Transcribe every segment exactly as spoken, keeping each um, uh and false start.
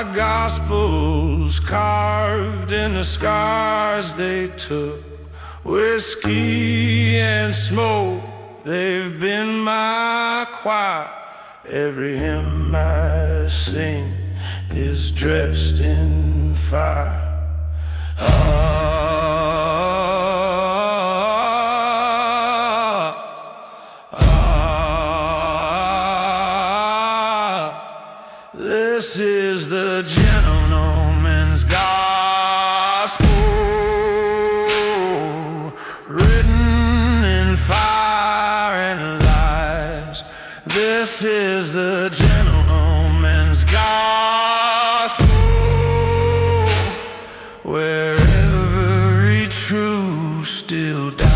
My gospel's carved in the scars they took. Whiskey and smoke, they've been my choir. Every hymn I sing is dressed in fire. Ah, ah, this is the gentleman's gospel, written in fire and lies. This is the gentleman's gospel, where every truth still dies.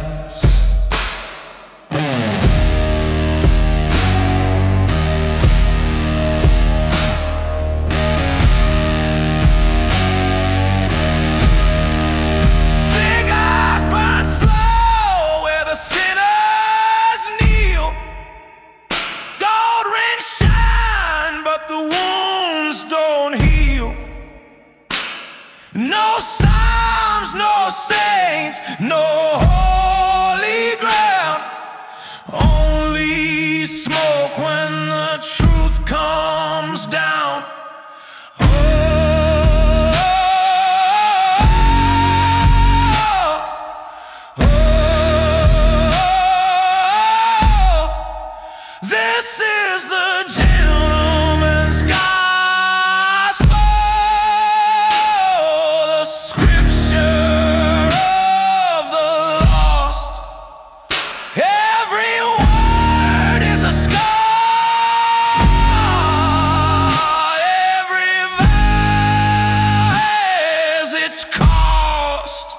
Cigars burn slow where the sinners kneel. Gold rings shine, but the wounds don't heal. No psalms, no saints, no holy ground. Only smoke when the truth comes down. Oh, oh, oh, this is the gentleman's gospel, the scripture of the lost. Every word is a scar, every vow has its cost.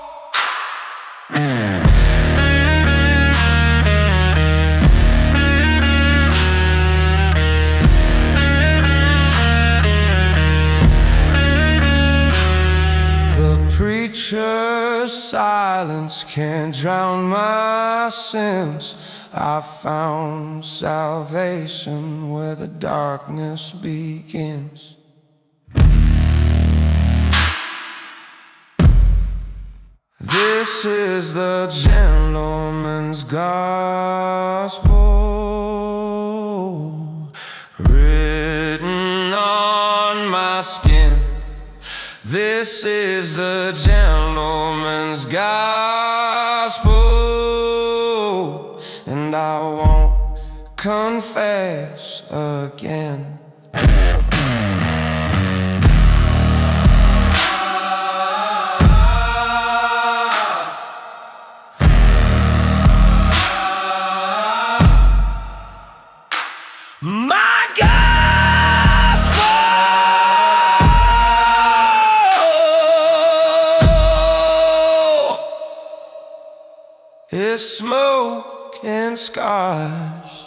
The preacher's silence can't drown my sins. I found salvation where the darkness begins. This is the gentleman's gospel, written on my skin. This is the gentleman's gospel, and I won't confess again. My gospel is smoke and scars.